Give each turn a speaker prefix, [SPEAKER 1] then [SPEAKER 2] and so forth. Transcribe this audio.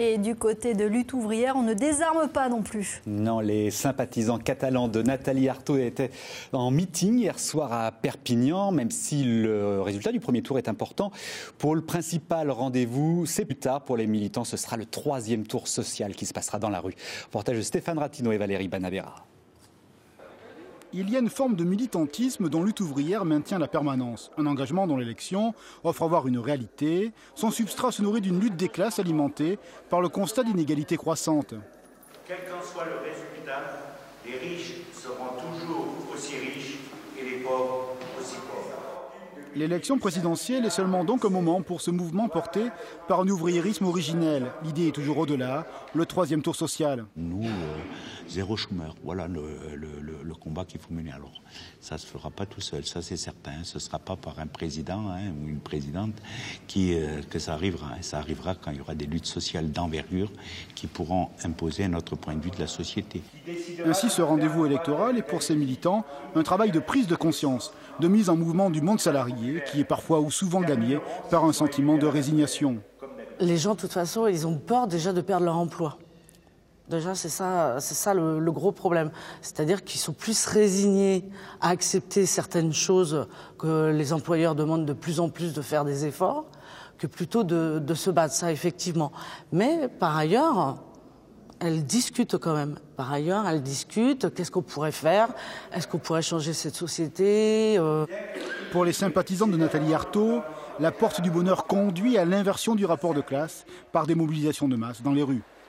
[SPEAKER 1] Et du côté de Lutte ouvrière, on ne désarme pas non plus.
[SPEAKER 2] Non, les sympathisants catalans de Nathalie Arthaud étaient en meeting hier soir à Perpignan, même si le résultat du premier tour est important. Pour le principal rendez-vous, c'est plus tard. Pour les militants, ce sera le 3e tour social qui se passera dans la rue. Reportage de Stéphane Ratino et Valérie Banavera.
[SPEAKER 3] Il y a une forme de militantisme dont Lutte ouvrière maintient la permanence. Un engagement dont l'élection offre à voir une réalité. Son substrat se nourrit d'une lutte des classes alimentée par le constat d'inégalités croissantes.
[SPEAKER 4] Quel qu'en soit le résultat, les riches seront toujours aussi riches et les pauvres aussi pauvres.
[SPEAKER 3] L'élection présidentielle est seulement donc un moment pour ce mouvement porté par un ouvriérisme originel. L'idée est toujours au-delà, le 3e tour social.
[SPEAKER 5] Nous, zéro chômeur, voilà le combat qu'il faut mener. Alors, ça ne se fera pas tout seul, ça c'est certain. Ce ne sera pas par un président ou une présidente que ça arrivera. Ça arrivera quand il y aura des luttes sociales d'envergure qui pourront imposer un autre point de vue de la société.
[SPEAKER 3] Ainsi, ce rendez-vous électoral est pour ces militants un travail de prise de conscience, de mise en mouvement du monde salarié qui est parfois ou souvent gagné par un sentiment de résignation.
[SPEAKER 6] Les gens, de toute façon, ils ont peur déjà de perdre leur emploi. Déjà, c'est ça le gros problème. C'est-à-dire qu'ils sont plus résignés à accepter certaines choses que les employeurs demandent de plus en plus de faire des efforts, que plutôt de se battre, ça, effectivement. Mais, par ailleurs, elles discutent quand même. Par ailleurs, elles discutent. Qu'est-ce qu'on pourrait faire? Est-ce qu'on pourrait changer cette société?
[SPEAKER 3] Pour les sympathisants de Nathalie Arthaud, la porte du bonheur conduit à l'inversion du rapport de classe par des mobilisations de masse dans les rues.